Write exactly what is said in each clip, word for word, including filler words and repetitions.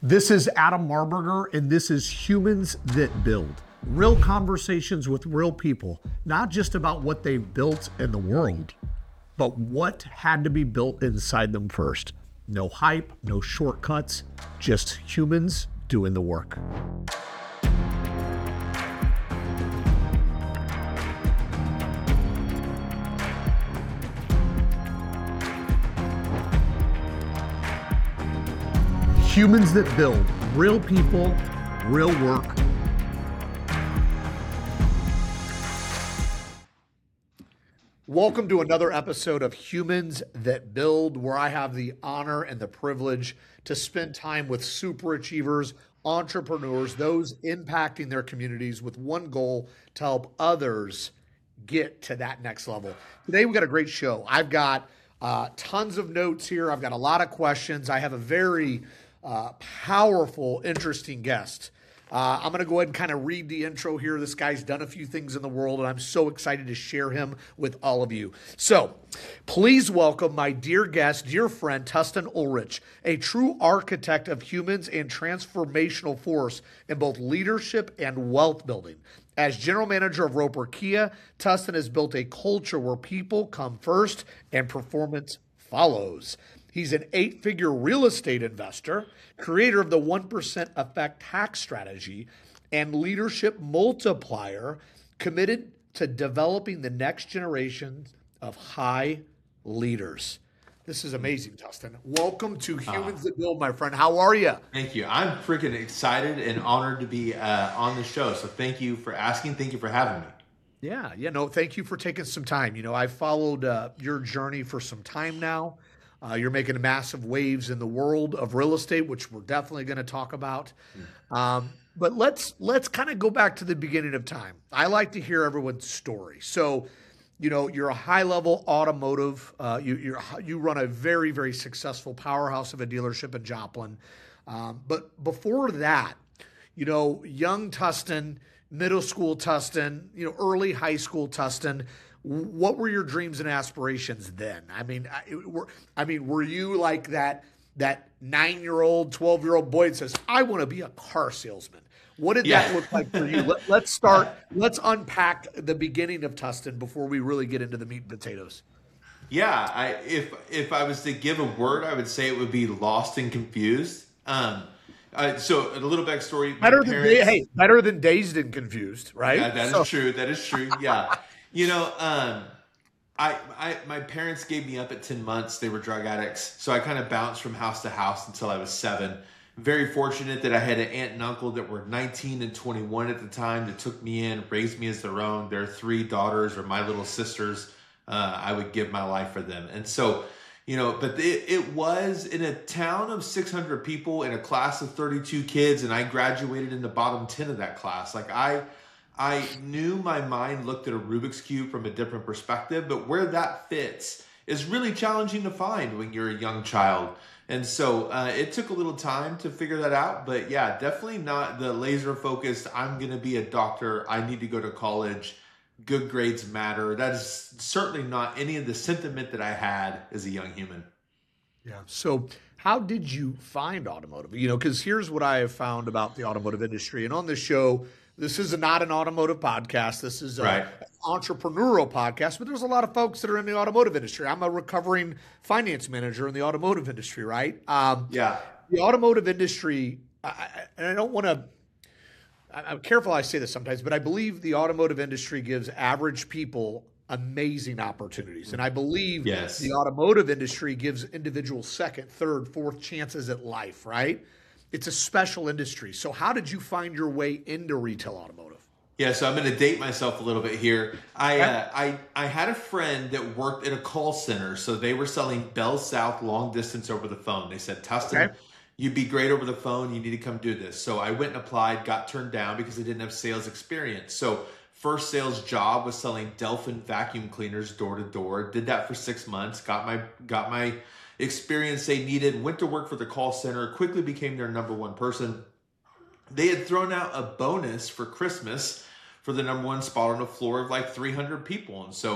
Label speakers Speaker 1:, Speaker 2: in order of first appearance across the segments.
Speaker 1: This is Adam Marburger, and this is Humans That Build. Real conversations with real people, not just about what they've built in the world, but what had to be built inside them first. No hype, no shortcuts, just humans doing the work. Humans That Build, real people, real work. Welcome to another episode of Humans That Build, where I have the honor and the privilege to spend time with super achievers, entrepreneurs, those impacting their communities with one goal: to help others get to that next level. Today, we've got a great show. I've got uh, tons of notes here. I've got a lot of questions. I have a very Uh, powerful, interesting guest. Uh, I'm going to go ahead and kind of read the intro here. This guy's done a few things in the world, and I'm so excited to share him with all of you. So please welcome my dear guest, dear friend, Tustin Ulrich, a true architect of humans and transformational force in both leadership and wealth building. As general manager of Roper Kia, Tustin has built a culture where people come first and performance follows. He's an eight-figure real estate investor, creator of the one percent Effect tax strategy, and leadership multiplier, committed to developing the next generation of high leaders. This is amazing, Tustin. Welcome to Humans uh, That Build, my friend. How are you?
Speaker 2: Thank you. I'm freaking excited and honored to be uh, on the show. So thank you for asking. Thank you for having me.
Speaker 1: Yeah, yeah, no, thank you for taking some time. You know, I've followed uh, your journey for some time now. Uh, you're making massive waves in the world of real estate, which we're definitely going to talk about. Um, but let's let's kind of go back to the beginning of time. I like to hear everyone's story. So, you know, you're a high-level automotive. Uh, you you're, you run a very, very successful powerhouse of a dealership in Joplin. Um, but before that, you know, young Tustin, middle school Tustin, you know, early high school Tustin. What were your dreams and aspirations then? I mean, I, were, I mean, were you like that that nine-year-old, twelve-year-old boy that says, "I want to be a car salesman"? What did
Speaker 2: yeah.
Speaker 1: that look like for you? Let, let's start. Let's unpack the beginning of Tustin before we really get into the meat and potatoes.
Speaker 2: Yeah, I, if if I was to give a word, I would say it would be lost and confused. Um, uh, so a little backstory.
Speaker 1: Better
Speaker 2: parents,
Speaker 1: than hey, better than dazed and confused, right?
Speaker 2: Yeah, that
Speaker 1: so.
Speaker 2: is true. That is true. Yeah. You know, um, I, I, my parents gave me up at ten months. They were drug addicts. So I kind of bounced from house to house until I was seven. Very fortunate that I had an aunt and uncle that were nineteen and twenty-one at the time that took me in, raised me as their own. Their three daughters or my little sisters. Uh, I would give my life for them. And so, you know, but it, it was in a town of six hundred people in a class of thirty-two kids. And I graduated in the bottom ten of that class. Like I... I knew my mind looked at a Rubik's Cube from a different perspective, but where that fits is really challenging to find when you're a young child. And so uh, it took a little time to figure that out. But yeah, definitely not the laser focused, I'm going to be a doctor, I need to go to college, good grades matter. That is certainly not any of the sentiment that I had as a young human.
Speaker 1: Yeah. So how did you find automotive? You know, because here's what I have found about the automotive industry. And on this show, this is not an automotive podcast. This is an
Speaker 2: right.
Speaker 1: entrepreneurial podcast, but there's a lot of folks that are in the automotive industry. I'm a recovering finance manager in the automotive industry, right? Um,
Speaker 2: yeah.
Speaker 1: The automotive industry, I, and I don't want to, I'm careful I say this sometimes, but I believe the automotive industry gives average people amazing opportunities. And I believe
Speaker 2: yes.
Speaker 1: the automotive industry gives individuals second, third, fourth chances at life, right? It's a special industry. So how did you find your way into retail automotive?
Speaker 2: Yeah, so I'm going to date myself a little bit here. I, uh, I I had a friend that worked at a call center. So they were selling Bell South long distance over the phone. They said, Tustin, okay. you'd be great over the phone. You need to come do this. So I went and applied, got turned down because I didn't have sales experience. So first sales job was selling Delphin vacuum cleaners door to door. Did that for six months. Got my got my experience they needed. Went to work for the call center. Quickly became their number one person. They had thrown out a bonus for Christmas for the number one spot on the floor of like three hundred people. And so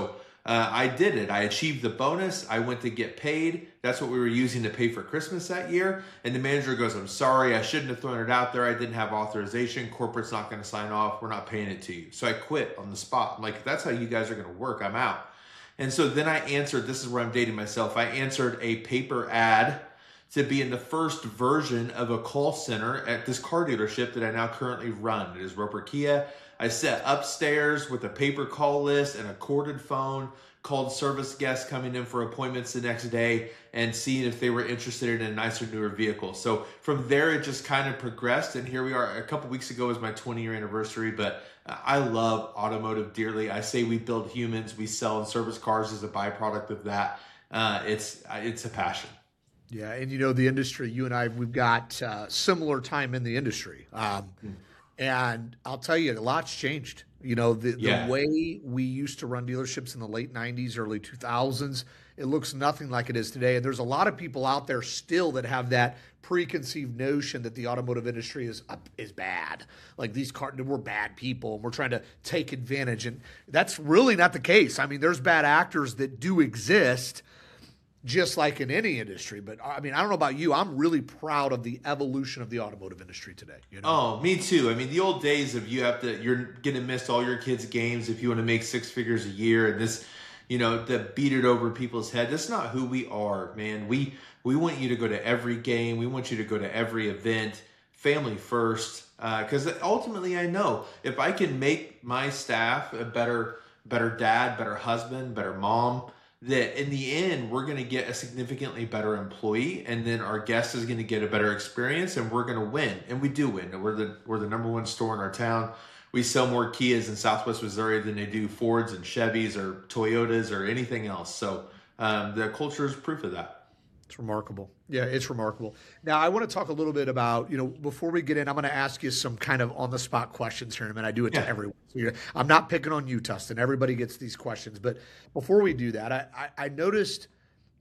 Speaker 2: Uh, I did it. I achieved the bonus. I went to get paid. That's what we were using to pay for Christmas that year. And the manager goes, I'm sorry, I shouldn't have thrown it out there. I didn't have authorization. Corporate's not going to sign off. We're not paying it to you. So I quit on the spot. I'm like, if that's how you guys are going to work, I'm out. And so then I answered, this is where I'm dating myself. I answered a paper ad to be in the first version of a call center at this car dealership that I now currently run. It is Roper Kia. I sat upstairs with a paper call list and a corded phone, called service guests coming in for appointments the next day and seeing if they were interested in a nicer, newer vehicle. So from there, it just kind of progressed. And here we are. A couple weeks ago was my twenty year anniversary, but I love automotive dearly. I say we build humans. We sell and service cars as a byproduct of that. Uh, it's, it's a passion.
Speaker 1: Yeah. And you know, the industry, you and I, we've got uh, similar time in the industry. Um, mm. And I'll tell you, a lot's changed. You know, the,
Speaker 2: yeah.
Speaker 1: the way we used to run dealerships in the late nineties, early two thousands, it looks nothing like it is today. And there's a lot of people out there still that have that preconceived notion that the automotive industry is is bad. Like these cars, we're bad people and we're trying to take advantage. And that's really not the case. I mean, there's bad actors that do exist, just like in any industry. But I mean, I don't know about you. I'm really proud of the evolution of the automotive industry today. You know?
Speaker 2: Oh, me too. I mean, the old days of you have to, you're going to miss all your kids' games if you want to make six figures a year. And this, you know, to beat it over people's head. That's not who we are, man. We, we want you to go to every game. We want you to go to every event, family first. Uh, cause ultimately I know if I can make my staff a better, better dad, better husband, better mom, that in the end, we're going to get a significantly better employee, and then our guest is going to get a better experience, and we're going to win. And we do win. We're the we're the number one store in our town. We sell more Kias in Southwest Missouri than they do Fords and Chevys or Toyotas or anything else. So um, the culture is proof of that.
Speaker 1: It's remarkable. Yeah, it's remarkable. Now, I want to talk a little bit about, you know, before we get in, I'm going to ask you some kind of on-the-spot questions here in a minute. I do it yeah. to everyone. So I'm not picking on you, Tustin. Everybody gets these questions. But before we do that, I, I, I noticed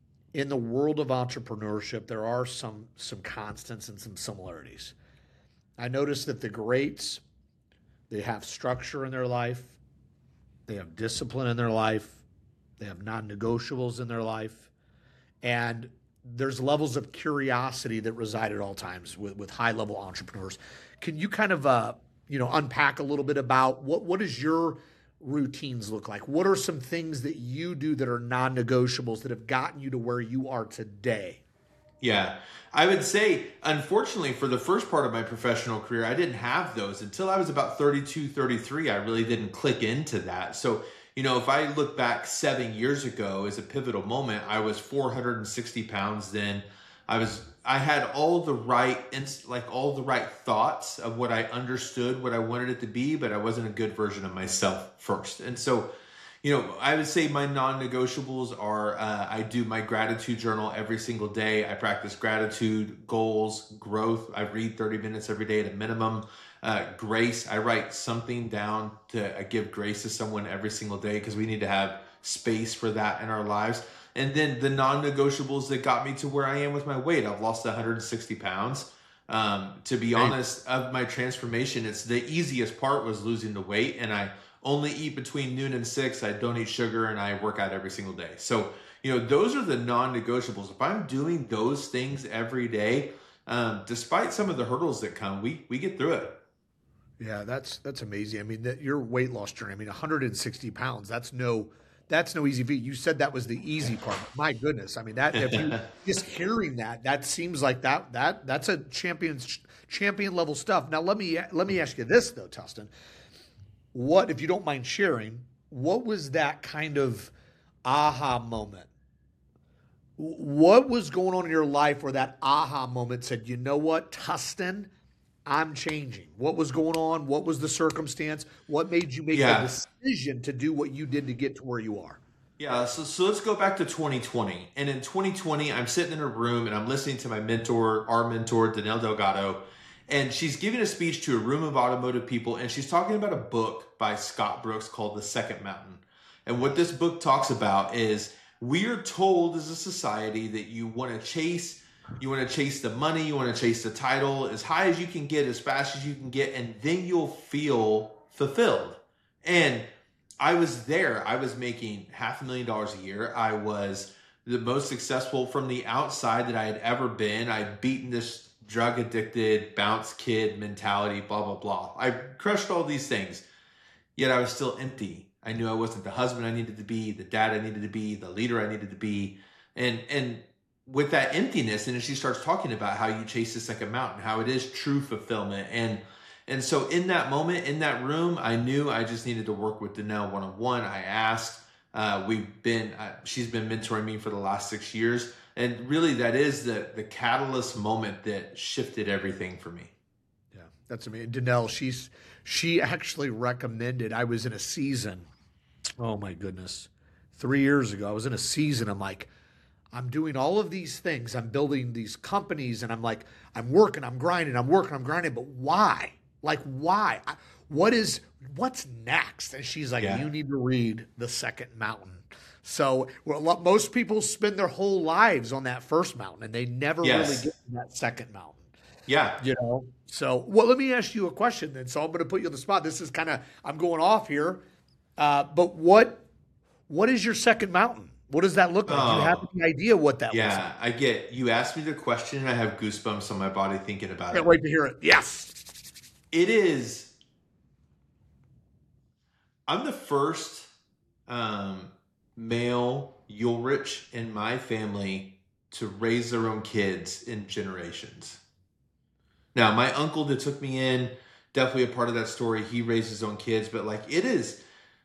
Speaker 1: in the world of entrepreneurship, there are some some constants and some similarities. I noticed that the greats, they have structure in their life. They have discipline in their life. They have non-negotiables in their life. And there's levels of curiosity that reside at all times with, with high-level entrepreneurs. Can you kind of, uh, you know, unpack a little bit about what, what does your routines look like? What are some things that you do that are non-negotiables that have gotten you to where you are today?
Speaker 2: Yeah, I would say, unfortunately, for the first part of my professional career, I didn't have those until I was about thirty-two, thirty-three. I really didn't click into that. So, you know, if I look back seven years ago as a pivotal moment, I was four hundred sixty pounds then. I was, I had all the right, like all the right thoughts of what I understood, what I wanted it to be, but I wasn't a good version of myself first. And so, you know, I would say my non-negotiables are, uh, I do my gratitude journal every single day. I practice gratitude, goals, growth. I read thirty minutes every day at a minimum. Uh, grace, I write something down to uh, give grace to someone every single day because we need to have space for that in our lives. And then the non-negotiables that got me to where I am with my weight. I've lost one hundred sixty pounds. Um, to be honest, of my transformation, it's the easiest part was losing the weight, and I only eat between noon and six. I don't eat sugar, and I work out every single day. So, you know, those are the non-negotiables. If I'm doing those things every day, um, despite some of the hurdles that come, we we get through it.
Speaker 1: Yeah, that's that's amazing. I mean, that your weight loss journey. I mean, one hundred sixty pounds. That's no that's no easy feat. You said that was the easy part. My goodness. I mean, that if you just hearing that, that seems like that that that's a champion champion level stuff. Now, let me let me ask you this though, Tustin. What, if you don't mind sharing, what was that kind of aha moment? What was going on in your life where that aha moment said, you know what, Tustin, I'm changing? What was going on? What was the circumstance? What made you make
Speaker 2: yeah.
Speaker 1: the decision to do what you did to get to where you are?
Speaker 2: Yeah, so, so let's go back to twenty twenty. And in twenty twenty, I'm sitting in a room and I'm listening to my mentor, our mentor, Danelle Delgado, and she's giving a speech to a room of automotive people, and she's talking about a book by Scott Brooks called The Second Mountain. And what this book talks about is we are told as a society that you want to chase You want to chase the money, you want to chase the title as high as you can get, as fast as you can get, and then you'll feel fulfilled. And I was there. I was making half a million dollars a year. I was the most successful from the outside that I had ever been. I'd beaten this drug addicted bounce kid mentality, blah, blah, blah. I crushed all these things, yet I was still empty. I knew I wasn't the husband I needed to be, the dad I needed to be, the leader I needed to be. And, and with that emptiness, and then she starts talking about how you chase the second mountain, how it is true fulfillment. And, and so in that moment, in that room, I knew I just needed to work with Danelle one-on-one. I asked, uh, we've been, uh, she's been mentoring me for the last six years. And really that is the, the catalyst moment that shifted everything for me.
Speaker 1: Yeah, that's amazing. Danelle, she's, she actually recommended, I was in a season, oh my goodness, three years ago, I was in a season. I'm like, I'm doing all of these things. I'm building these companies and I'm like, I'm working, I'm grinding, I'm working, I'm grinding, but why? Like, why? I, what is, what's next? And she's like, yeah. You need to read The Second Mountain. So well, most people spend their whole lives on that first mountain and they never yes. really get to that second mountain.
Speaker 2: Yeah.
Speaker 1: You know? So, well, let me ask you a question then. So I'm going to put you on the spot. This is kind of, I'm going off here. Uh, but what, what is your second mountain? What does that look like?
Speaker 2: Oh,
Speaker 1: Do you have any idea what that
Speaker 2: yeah,
Speaker 1: looks like?
Speaker 2: Yeah, I get, you asked me the question and I have goosebumps on my body thinking about
Speaker 1: Can't
Speaker 2: it.
Speaker 1: Can't wait to hear it. Yes.
Speaker 2: It is, I'm the first um, male Ulrich in my family to raise their own kids in generations. Now, my uncle that took me in, definitely a part of that story. He raised his own kids, but like it is,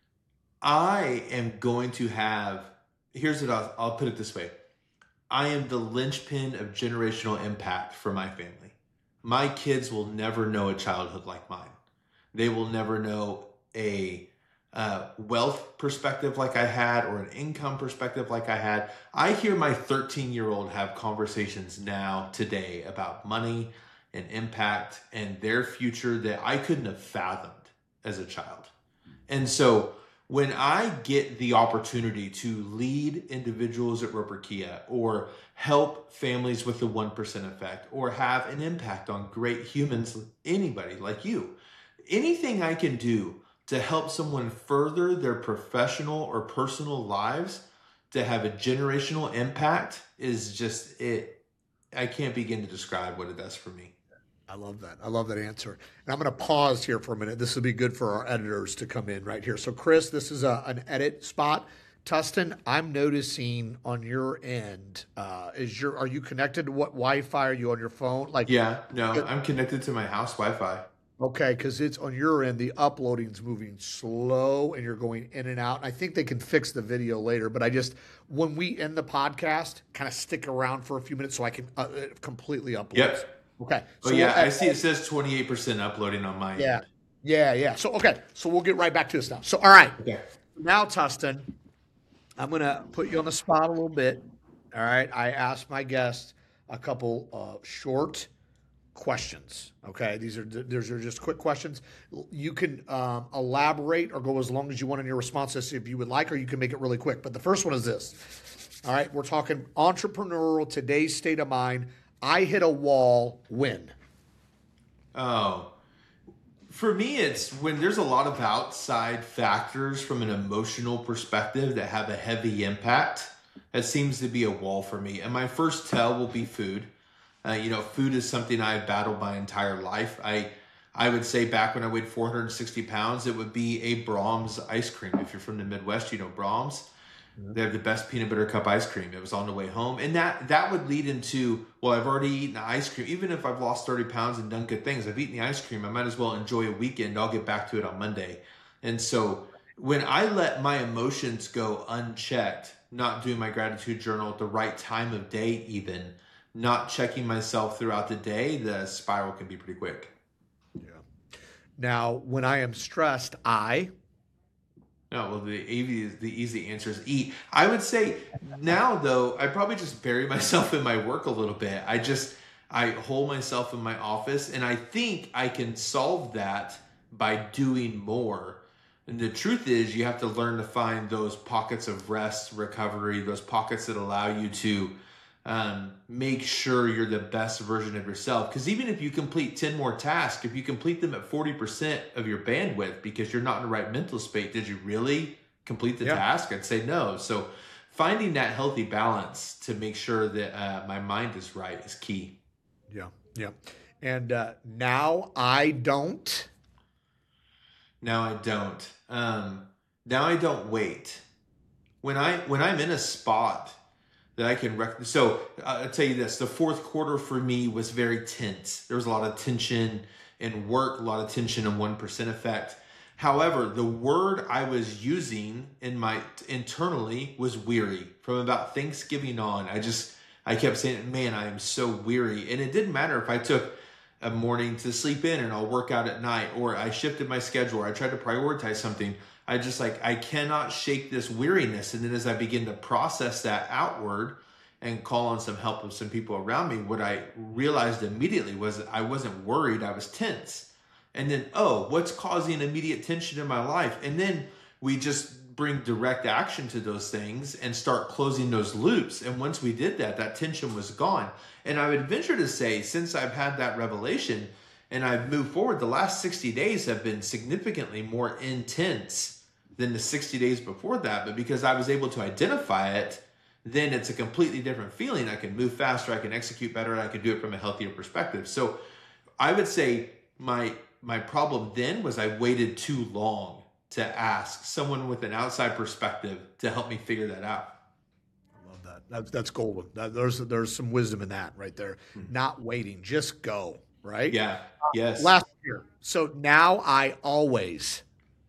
Speaker 2: I am going to have, here's what I'll, I'll put it this way. I am the linchpin of generational impact for my family. My kids will never know a childhood like mine. They will never know a uh, wealth perspective like I had or an income perspective like I had. I hear my thirteen-year-old have conversations now today about money and impact and their future that I couldn't have fathomed as a child. And so when I get the opportunity to lead individuals at Roper Kia or help families with the one percent effect or have an impact on great humans, anybody like you, anything I can do to help someone further their professional or personal lives to have a generational impact is just it. I can't begin to describe what it does for me.
Speaker 1: I love that. I love that answer. And I'm going to pause here for a minute. This will be good for our editors to come in right here. So, Chris, this is a, an edit spot. Tustin, I'm noticing on your end, uh, is your are you connected to what Wi-Fi? Are you on your phone? Like,
Speaker 2: yeah, no, it, I'm connected to my house Wi-Fi.
Speaker 1: Okay, because it's on your end, the uploading's moving slow and you're going in and out. And I think they can fix the video later, but I just, when we end the podcast, kind of stick around for a few minutes so I can uh, completely upload.
Speaker 2: Yep.
Speaker 1: Okay.
Speaker 2: So oh, yeah, we'll, I see it says twenty-eight percent uploading on my
Speaker 1: yeah.
Speaker 2: end.
Speaker 1: Yeah, yeah. So, okay. So we'll get right back to this now. So, all right.
Speaker 2: Okay.
Speaker 1: Now, Tustin, I'm going to put you on the spot a little bit. All right. I asked my guests a couple uh, short questions. Okay. These are, these are just quick questions. You can um, elaborate or go as long as you want in your responses if you would like, or you can make it really quick. But the first one is this. All right. We're talking entrepreneurial, today's state of mind. I hit a wall when?
Speaker 2: Oh, for me, it's when there's a lot of outside factors from an emotional perspective that have a heavy impact. That seems to be a wall for me. And my first tell will be food. Uh, you know, food is something I've battled my entire life. I I would say back when I weighed four hundred sixty pounds, it would be a Brahms ice cream. If you're from the Midwest, you know Brahms. They have the best peanut butter cup ice cream. It was on the way home. And that that would lead into, well, I've already eaten ice cream. Even if I've lost thirty pounds and done good things, I've eaten the ice cream. I might as well enjoy a weekend. I'll get back to it on Monday. And so when I let my emotions go unchecked, not doing my gratitude journal at the right time of day even, not checking myself throughout the day, the spiral can be pretty quick.
Speaker 1: Yeah. Now, when I am stressed, I...
Speaker 2: No, well, the easy, the easy answer is eat. I would say now, though, I probably just bury myself in my work a little bit. I just, I hold myself in my office, and I think I can solve that by doing more. And the truth is, you have to learn to find those pockets of rest, recovery, those pockets that allow you to Um, make sure you're the best version of yourself. Because even if you complete ten more tasks, if you complete them at forty percent of your bandwidth because you're not in the right mental state, did you really complete the
Speaker 1: Yeah.
Speaker 2: task? I'd say no. So finding that healthy balance to make sure that uh, my mind is right is key.
Speaker 1: Yeah. Yeah. And uh, now I don't.
Speaker 2: Now I don't. Um, now I don't wait. When I when I'm in a spot that I can rec- so uh, I'll tell you this: the fourth quarter for me was very tense. There was a lot of tension in work, a lot of tension in one percent effect. However, the word I was using in my internally was weary. From about Thanksgiving on, I just I kept saying, "Man, I am so weary," and it didn't matter if I took a morning to sleep in and I'll work out at night, or I shifted my schedule, or I tried to prioritize something. I just like, I cannot shake this weariness. And then as I begin to process that outward and call on some help of some people around me, what I realized immediately was that I wasn't worried, I was tense. And then, oh, what's causing immediate tension in my life? And then we just bring direct action to those things and start closing those loops. And once we did that, that tension was gone. And I would venture to say, since I've had that revelation and I've moved forward, the last sixty days have been significantly more intense than the sixty days before that. But because I was able to identify it, then it's a completely different feeling. I can move faster, I can execute better, and I can do it from a healthier perspective. So I would say my my problem then was I waited too long to ask someone with an outside perspective to help me figure that out.
Speaker 1: That. That's, that's golden. That, there's there's some wisdom in that right there. Mm-hmm. Not waiting, just go. Right?
Speaker 2: Yeah. Yes.
Speaker 1: Uh, last year. So now I always.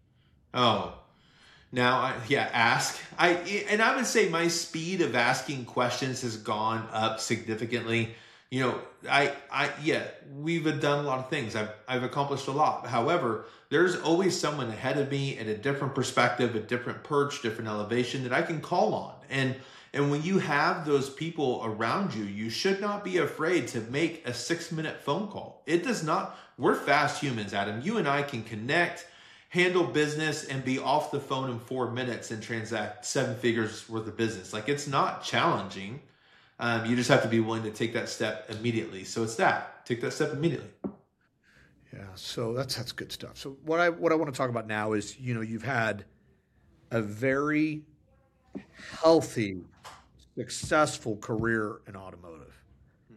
Speaker 2: Oh, now I yeah ask. I and I would say my speed of asking questions has gone up significantly. You know, I I yeah we've done a lot of things. I've I've accomplished a lot. However, there's always someone ahead of me at a different perspective, a different perch, different elevation that I can call on. And And when you have those people around you, you should not be afraid to make a six minute phone call. It does not, we're fast humans, Adam. You and I can connect, handle business, and be off the phone in four minutes and transact seven figures worth of business. Like, it's not challenging. Um, you just have to be willing to take that step immediately. So it's that, take that step immediately.
Speaker 1: Yeah. So that's, that's good stuff. So what I, what I want to talk about now is, you know, you've had a very healthy, successful career in automotive. Hmm.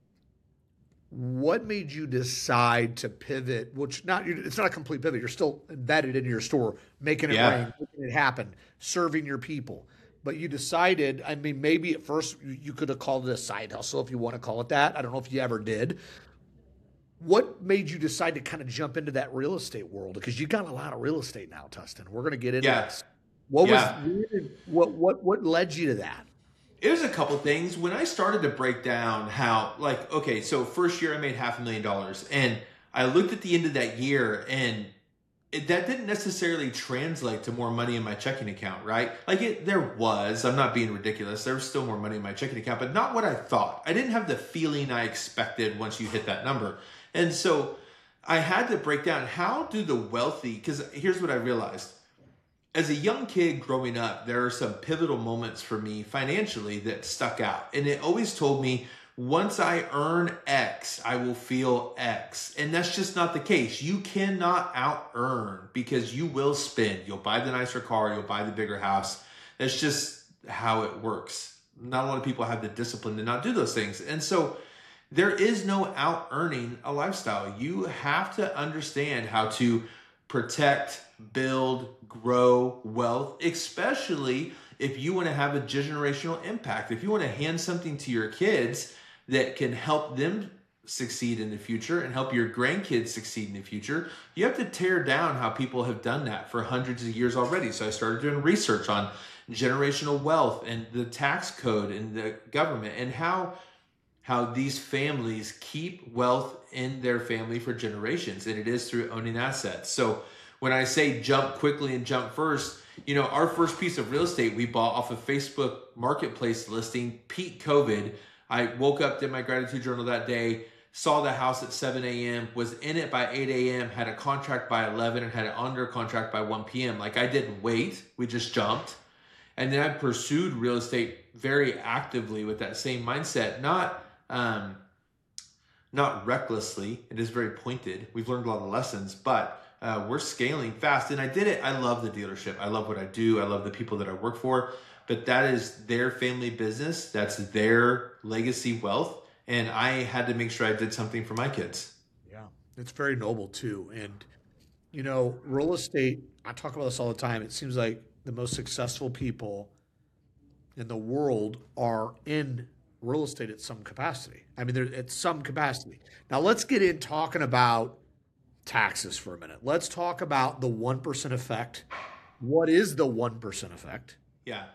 Speaker 1: What made you decide to pivot? Which not it's not a complete pivot. You're still embedded in your store, making it
Speaker 2: yeah.
Speaker 1: rain, making it happen, serving your people. But you decided. I mean, maybe at first you could have called it a side hustle, if you want to call it that. I don't know if you ever did. What made you decide to kind of jump into that real estate world? Because you got a lot of real estate now, Tustin. We're going to get into
Speaker 2: yeah.
Speaker 1: this. What
Speaker 2: yeah.
Speaker 1: was what what what led you to that?
Speaker 2: It was a couple things. When I started to break down how, like, okay, so first year I made half a million dollars, and I looked at the end of that year, and it, that didn't necessarily translate to more money in my checking account, right? Like, it, there was. I'm not being ridiculous. There was still more money in my checking account, but not what I thought. I didn't have the feeling I expected once you hit that number, and so I had to break down, how do the wealthy? Because here's what I realized. As a young kid growing up, there are some pivotal moments for me financially that stuck out. And it always told me, once I earn X, I will feel X. And that's just not the case. You cannot out earn, because you will spend. You'll buy the nicer car, you'll buy the bigger house. That's just how it works. Not a lot of people have the discipline to not do those things. And so there is no out earning a lifestyle. You have to understand how to protect, build, grow wealth, especially if you want to have a generational impact. If you want to hand something to your kids that can help them succeed in the future and help your grandkids succeed in the future, you have to tear down how people have done that for hundreds of years already. So I started doing research on generational wealth and the tax code and the government, and how how these families keep wealth in their family for generations, and it is through owning assets. So when I say jump quickly and jump first, you know, our first piece of real estate we bought off a Facebook marketplace listing, peak COVID. I woke up, did my gratitude journal that day, saw the house at seven a.m., was in it by eight a.m., had a contract by eleven, and had it under contract by one p.m. Like, I didn't wait. We just jumped. And then I pursued real estate very actively with that same mindset, not um, not recklessly. It is very pointed. We've learned a lot of lessons, but uh, we're scaling fast. And I did it. I love the dealership. I love what I do. I love the people that I work for. But that is their family business. That's their legacy wealth. And I had to make sure I did something for my kids.
Speaker 1: Yeah, it's very noble too. And, you know, real estate, I talk about this all the time. It seems like the most successful people in the world are in real estate at some capacity. I mean, they're at some capacity. Now, let's get in talking about taxes for a minute. Let's talk about the one percent effect. What is the one percent effect?
Speaker 2: Yeah.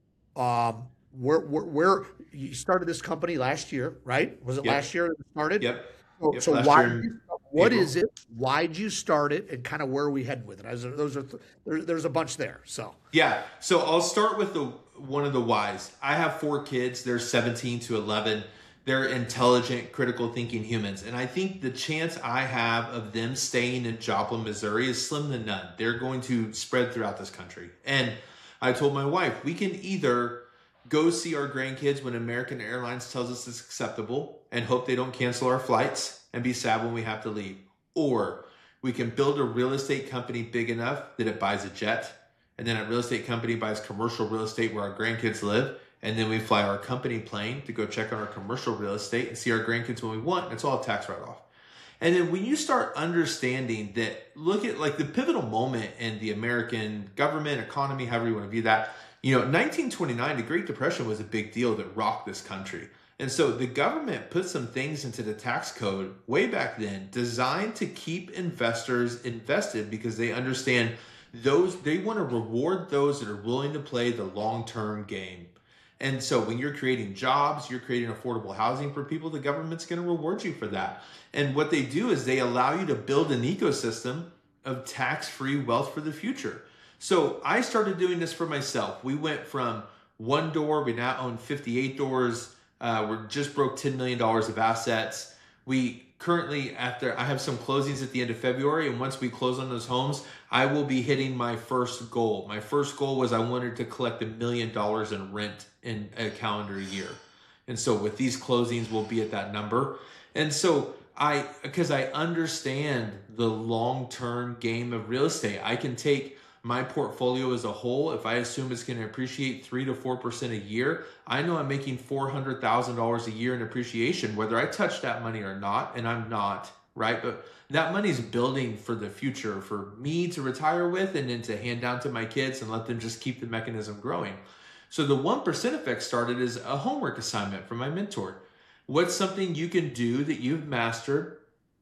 Speaker 1: Um, where, where, where you started this company last year, right? Was it
Speaker 2: Yep.
Speaker 1: last year that it started?
Speaker 2: Yep.
Speaker 1: So,
Speaker 2: Yep.
Speaker 1: so
Speaker 2: Last
Speaker 1: why?
Speaker 2: year
Speaker 1: did
Speaker 2: in
Speaker 1: you- What
Speaker 2: April.
Speaker 1: is it? Why'd you start it, and kind of where are we heading with it? As those are th- there, there's a bunch there. So
Speaker 2: Yeah. So I'll start with the one of the whys. I have four kids. They're seventeen to eleven. They're intelligent, critical thinking humans. And I think the chance I have of them staying in Joplin, Missouri is slim to none. They're going to spread throughout this country. And I told my wife, we can either go see our grandkids when American Airlines tells us it's acceptable and hope they don't cancel our flights and be sad when we have to leave. Or we can build a real estate company big enough that it buys a jet, and then a real estate company buys commercial real estate where our grandkids live, and then we fly our company plane to go check on our commercial real estate and see our grandkids when we want. It's all a tax write-off. And then when you start understanding that, look at like the pivotal moment in the American government, economy, however you want to view that, you know, nineteen twenty-nine, the Great Depression was a big deal that rocked this country. And so the government put some things into the tax code way back then designed to keep investors invested because they understand those, they want to reward those that are willing to play the long-term game. And so when you're creating jobs, you're creating affordable housing for people, the government's going to reward you for that. And what they do is they allow you to build an ecosystem of tax-free wealth for the future. So I started doing this for myself. We went from one door, we now own fifty-eight doors. Uh, we're just broke ten million dollars of assets. We currently, after I have some closings at the end of February, and once we close on those homes, I will be hitting my first goal. My first goal was I wanted to collect a million dollars in rent in a calendar year. And so with these closings, we'll be at that number. And so I, because I understand the long-term game of real estate, I can take my portfolio as a whole. If I assume it's going to appreciate three to four percent a year, I know I'm making four hundred thousand dollars a year in appreciation, whether I touch that money or not, and I'm not, right? But that money's building for the future, for me to retire with, and then to hand down to my kids and let them just keep the mechanism growing. So the one percent effect started as a homework assignment from my mentor. What's something you can do that you've mastered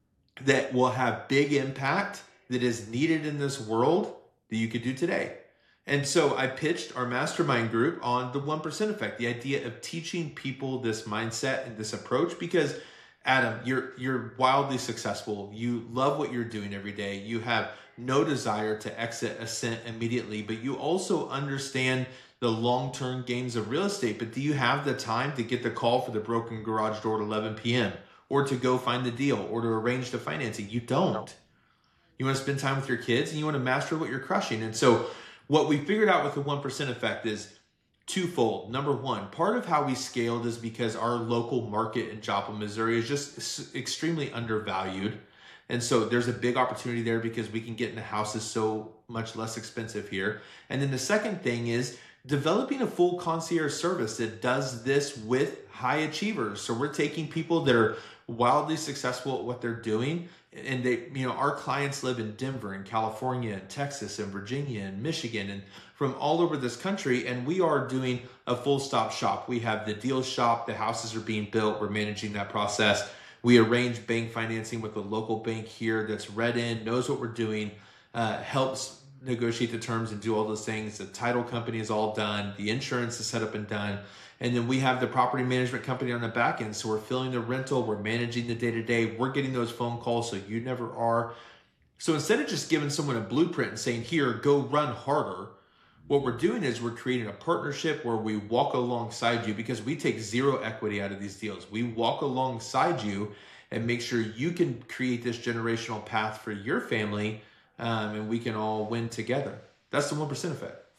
Speaker 2: that will have big impact, that is needed in this world, that you could do today? And so I pitched our mastermind group on the one percent effect, the idea of teaching people this mindset and this approach, because Adam, you're you're wildly successful. You love what you're doing every day. You have no desire to exit Ascent immediately, but you also understand the long-term games of real estate. But do you have the time to get the call for the broken garage door at eleven p.m. or to go find the deal or to arrange the financing? You don't. No. You want to spend time with your kids and you want to master what you're crushing. And so what we figured out with the one percent effect is twofold. Number one, part of how we scaled is because our local market in Joplin, Missouri is just extremely undervalued. And so there's a big opportunity there because we can get into houses so much less expensive here. And then the second thing is developing a full concierge service that does this with high achievers. So we're taking people that are wildly successful at what they're doing. And they, you know, our clients live in Denver and California and Texas and Virginia and Michigan and from all over this country. And we are doing a full stop shop. We have the deal shop, the houses are being built. We're managing that process. We arrange bank financing with a local bank here that's read in, knows what we're doing, uh, helps negotiate the terms and do all those things. The title company is all done. The insurance is set up and done. And then we have the property management company on the back end. So we're filling the rental, we're managing the day-to-day, we're getting those phone calls so you never are. So instead of just giving someone a blueprint and saying, here, go run harder, what we're doing is we're creating a partnership where we walk alongside you because we take zero equity out of these deals. We walk alongside you and make sure you can create this generational path for your family, um, and we can all win together. That's the one percent effect.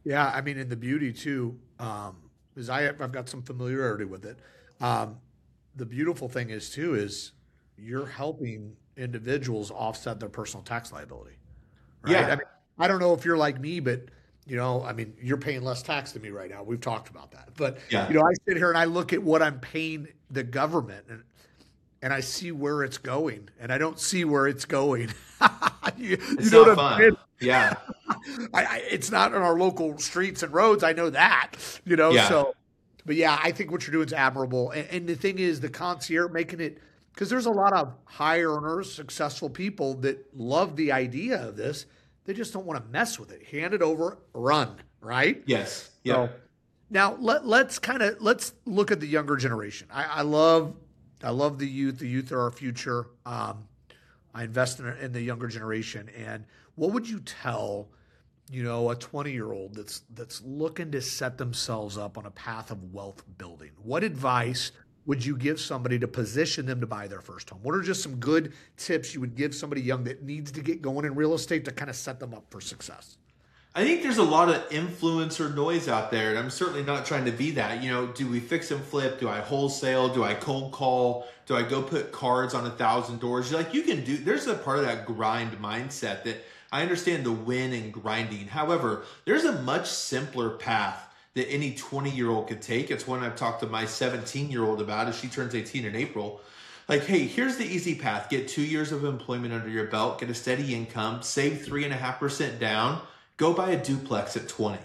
Speaker 1: Yeah, I mean, and the beauty too, um, is I have, I've got some familiarity with it. Um, the beautiful thing is too is you're helping individuals offset their personal tax liability, right? I
Speaker 2: Yeah,
Speaker 1: mean, I don't know if you're like me, but you know, I mean, you're paying less tax than me right now. We've talked about that, but you
Speaker 2: yeah,
Speaker 1: know, I sit here and I look at what I'm paying the government, and and I see where it's going, and I don't see where it's going. you, you
Speaker 2: it's
Speaker 1: know
Speaker 2: not
Speaker 1: what I'm
Speaker 2: fun.
Speaker 1: saying?
Speaker 2: Yeah,
Speaker 1: I, I, it's not on our local streets and roads. I know that, you know.
Speaker 2: yeah,
Speaker 1: So, but yeah, I think what you're doing is admirable. And, and the thing is, the concierge making it because there's a lot of high earners, successful people that love the idea of this. They just don't want to mess with it. Hand it over, run, right?
Speaker 2: yes,
Speaker 1: So
Speaker 2: yep,
Speaker 1: now let let's kind of let's look at the younger generation. I, I love I love the youth. The youth are our future. Um, I invest in, in the younger generation. And what would you tell, you know, a twenty year old that's that's looking to set themselves up on a path of wealth building? What advice would you give somebody to position them to buy their first home? What are just some good tips you would give somebody young that needs to get going in real estate to kind of set them up for success?
Speaker 2: I think there's a lot of influencer noise out there, and I'm certainly not trying to be that. You know, do we fix and flip? Do I wholesale? Do I cold call? Do I go put cards on a thousand doors? Like you can do, there's a part of that grind mindset that I understand the win and grinding. However, there's a much simpler path that any twenty year old could take. It's one I've talked to my seventeen year old about as she turns eighteen in April. Like, hey, here's the easy path. Get two years of employment under your belt, get a steady income, save three and a half percent down. Go buy a duplex at twenty.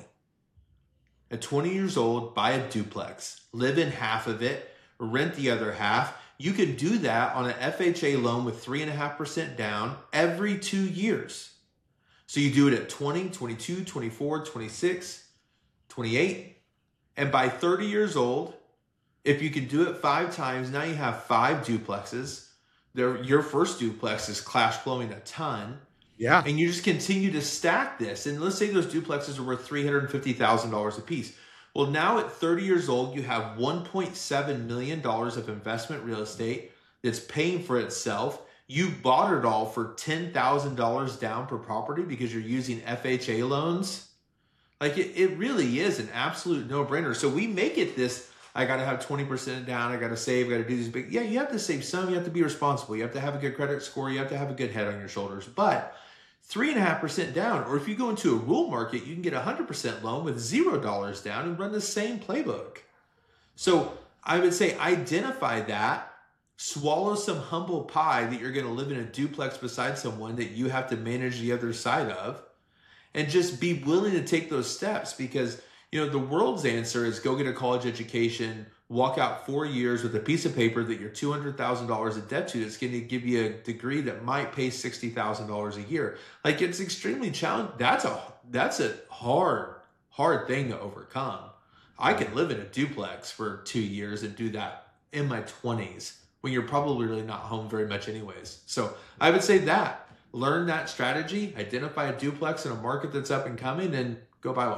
Speaker 2: At twenty years old, buy a duplex. Live in half of it, rent the other half. You can do that on an F H A loan with three point five percent down every two years. So you do it at twenty, twenty-two, twenty-four, twenty-six, twenty-eight. And by thirty years old, if you can do it five times, now you have five duplexes. There, your first duplex is cash flowing a ton.
Speaker 1: Yeah.
Speaker 2: And you just continue to stack this. And let's say those duplexes are worth three hundred fifty thousand dollars a piece. Well, now at thirty years old, you have one point seven million dollars of investment real estate that's paying for itself. You bought it all for ten thousand dollars down per property because you're using F H A loans. Like it, it really is an absolute no-brainer. So we make it this, I got to have twenty percent down. I got to save. I got to do these big. Yeah, you have to save some. You have to be responsible. You have to have a good credit score. You have to have a good head on your shoulders. But three and a half percent down, or if you go into a rural market, you can get a hundred percent loan with zero dollars down and run the same playbook. So I would say identify that, swallow some humble pie that you're going to live in a duplex beside someone that you have to manage the other side of, and just be willing to take those steps because you know the world's answer is go get a college education, walk out four years with a piece of paper that you're two hundred thousand dollars in debt to that's going to give you a degree that might pay sixty thousand dollars a year. Like it's extremely challenging. That's a, that's a hard, hard thing to overcome. I can live in a duplex for two years and do that in my twenties when you're probably really not home very much anyways. So I would say that, learn that strategy, identify a duplex in a market that's up and coming and go buy one.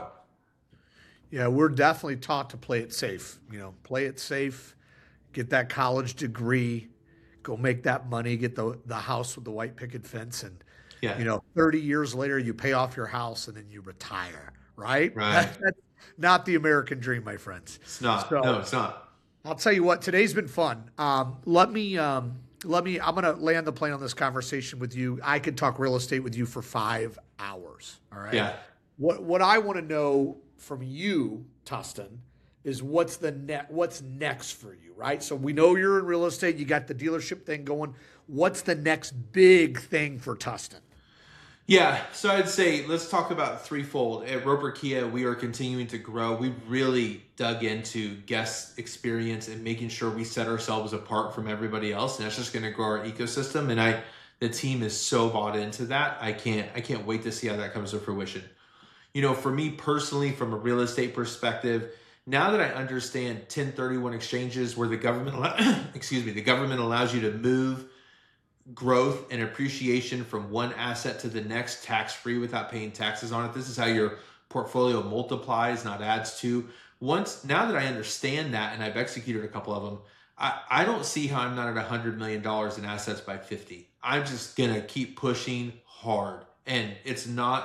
Speaker 1: Yeah, we're definitely taught to play it safe. You know, play it safe, get that college degree, go make that money, get the the house with the white picket fence, and
Speaker 2: Yeah.
Speaker 1: you know, thirty years later you pay off your house and then you retire, right?
Speaker 2: Right.
Speaker 1: That's not the American dream, my friends.
Speaker 2: It's not.
Speaker 1: So
Speaker 2: No, it's not.
Speaker 1: I'll tell you what, today's been fun. Um, let me um, let me I'm gonna land the plane on this conversation with you. I could talk real estate with you for five hours. All right.
Speaker 2: Yeah.
Speaker 1: What what I want to know from you, Tustin, is what's the net what's next for you, right? So we know you're in real estate, you got the dealership thing going. What's the next big thing for Tustin?
Speaker 2: Yeah, so I'd say let's talk about threefold. At Roper Kia, we are continuing to grow. We've really dug into guest experience and making sure we set ourselves apart from everybody else, and that's just going to grow our ecosystem. And I, the team is so bought into that. I can't, I can't wait to see how that comes to fruition. You know, for me personally, from a real estate perspective, now that I understand ten thirty-one exchanges, where the government, excuse me, the government allows you to move growth and appreciation from one asset to the next tax-free without paying taxes on it. This is how your portfolio multiplies, not adds to. Once, now that I understand that and I've executed a couple of them, I, I don't see how I'm not at one hundred million dollars in assets by fifty. I'm just going to keep pushing hard. And it's not,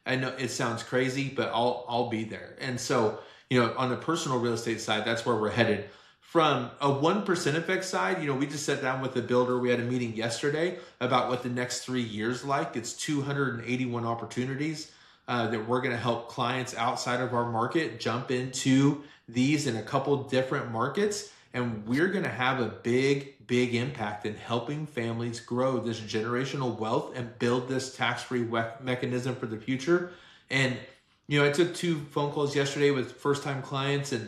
Speaker 2: I know it sounds crazy, but I'll I'll be there. And so, you know, on the personal real estate side, that's where we're headed. From a one percent effect side, you know, we just sat down with the builder. We had a meeting yesterday about what the next three years like. It's two hundred eighty-one opportunities uh, that we're going to help clients outside of our market jump into these in a couple different markets. And we're going to have a big, big impact in helping families grow this generational wealth and build this tax-free we- mechanism for the future. And, you know, I took two phone calls yesterday with first-time clients, and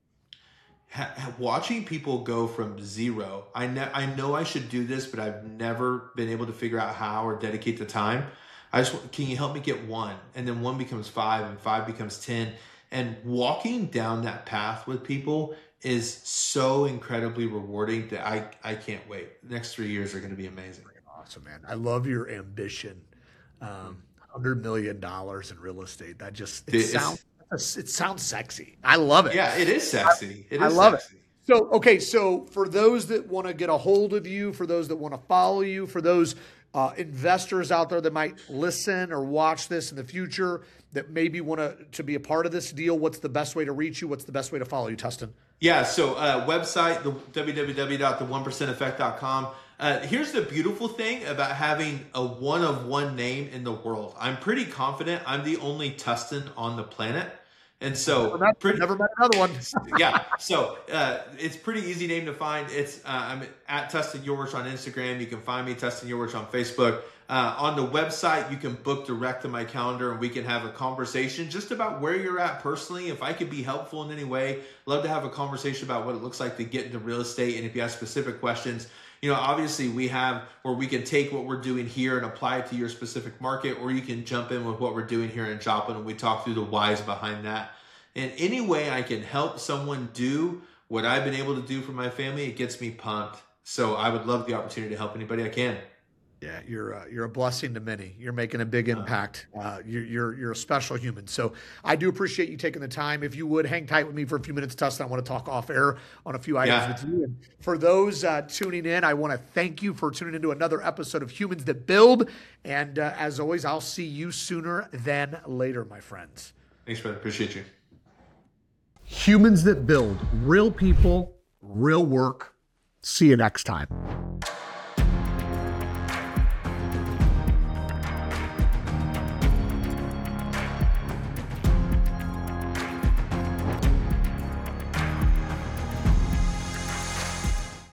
Speaker 2: ha- watching people go from zero. I, ne- I know I should do this, but I've never been able to figure out how or dedicate the time. I just want, can you help me get one? And then one becomes five, and five becomes ten. And walking down that path with people is so incredibly rewarding that I, I can't wait. The next three years are going to be amazing.
Speaker 1: Awesome, man. I love your ambition. Um, one hundred million dollars in real estate. That just, it
Speaker 2: It's-
Speaker 1: sounds, it sounds sexy. I love it.
Speaker 2: Yeah, it is sexy. It is
Speaker 1: I love
Speaker 2: sexy.
Speaker 1: it. So, okay. So for those that want to get a hold of you, for those that want to follow you, for those uh, investors out there that might listen or watch this in the future that maybe want to, to be a part of this deal, what's the best way to reach you? What's the best way to follow you, Tustin?
Speaker 2: Yeah, so uh, website, the w w w dot the one percent effect dot com. Uh, here's the beautiful thing about having a one of one name in the world. I'm pretty confident I'm the only Tustin on the planet. And so
Speaker 1: Never met,
Speaker 2: pretty,
Speaker 1: never met another one.
Speaker 2: yeah, so uh, it's pretty easy name to find. It's uh, I'm at Tustin Yorwich on Instagram. You can find me Tustin Yorwich on Facebook. Uh, on the website, you can book direct to my calendar, and we can have a conversation just about where you're at personally. If I could be helpful in any way, love to have a conversation about what it looks like to get into real estate. And if you have specific questions, you know, obviously we have where we can take what we're doing here and apply it to your specific market, or you can jump in with what we're doing here in Joplin, and we talk through the whys behind that. And any way I can help someone do what I've been able to do for my family, it gets me pumped. So I would love the opportunity to help anybody I can.
Speaker 1: Yeah, you're uh, you're a blessing to many. You're making a big impact. Uh, you're, you're you're a special human. So I do appreciate you taking the time. If you would hang tight with me for a few minutes, Tustin, I want to talk off air on a few items
Speaker 2: Yeah.
Speaker 1: with you. And for those uh, tuning in, I want to thank you for tuning into another episode of Humans That Build. And uh, as always, I'll see you sooner than later, my friends.
Speaker 2: Thanks, brother. Appreciate you.
Speaker 1: Humans That Build, real people, real work. See you next time.